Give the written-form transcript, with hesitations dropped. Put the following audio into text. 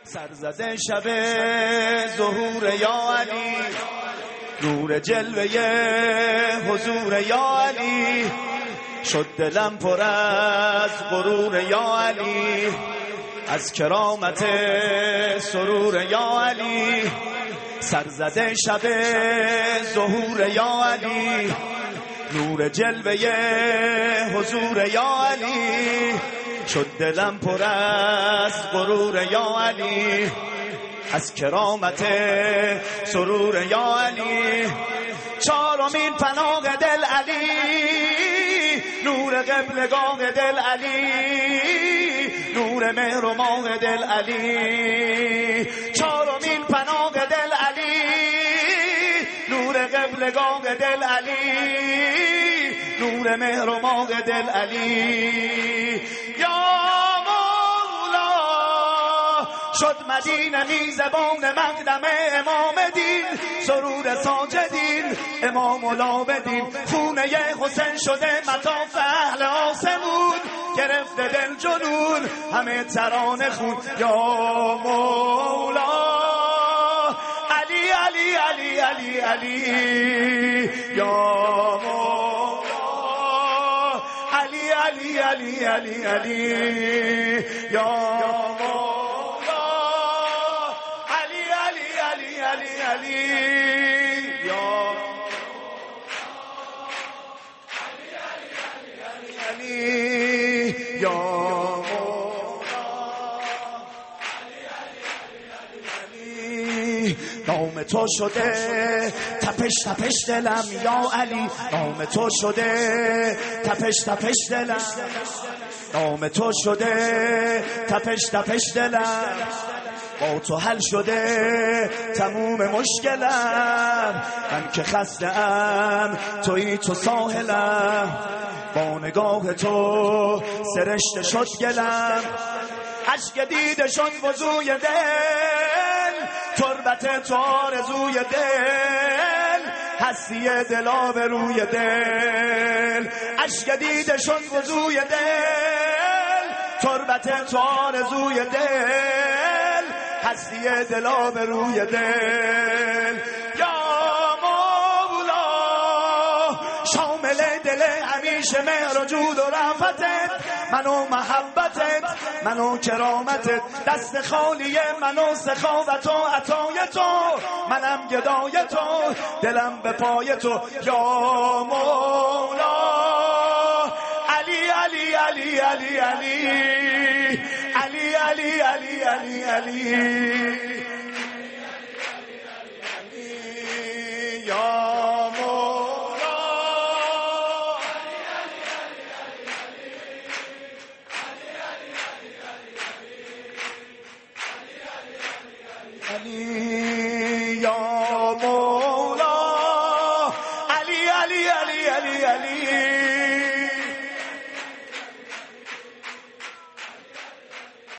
سرزده شب ظهور یا علی، نور جلوه حضور یا علی، شد دلم پر از غرور یا علی، از کرامت سرور یا علی. سرزده شب ظهور یا علی، نور جلوه حضور یا علی، شد دلم پر از غرور یا علی، از کرامت سرور یا علی. چارمین پناه دل علی، نور قبلگاه دل علی، نور مهر و ماه دل علی. چارمین پناه دل علی، نور قبلگاه دل علی، نور مهر و ماه دل علی. یا مولا شد مدینه میزبان مقدم امام دین، سرور ساجدین امام العابدین. خونه حسین شده مطاف اهل آسمون، گرفته دل جنون همه ترانه خون. یا مولا علی علی علی علی علی، یا مولا علی علی علی علی علی، یا مولا علی علی علی علی علی، یا علی، یا مولا علی. نام تو شده تپش تپش دلم یا علی، نام تو شده تپش تپش دلم، نام تو شده تپش تپش دلم، با تو حل شده تموم مشکلم. من که خسته‌ام تویی تو ساحلم، با نگاه تو سرشته شد گلم. اشک دیده شد وضوی دل، تربت تو آرزوی دل، هستی دل آبروی دل. اشک دیده شد وضوی دل، تربت تو آرزوی دل، هستی دل آبروی دل. یا مولا شامل دل همیشه مهر و جود و رفتت، منو محبتت منو کرامتت، دست خالی منو سخاوت و عطای تو، منم گدای تو دلم به پای تو. یا مولا علی علی علی علی علی علی علی علی علی علی، یا علی، یا مولا علی علی علی علی علی.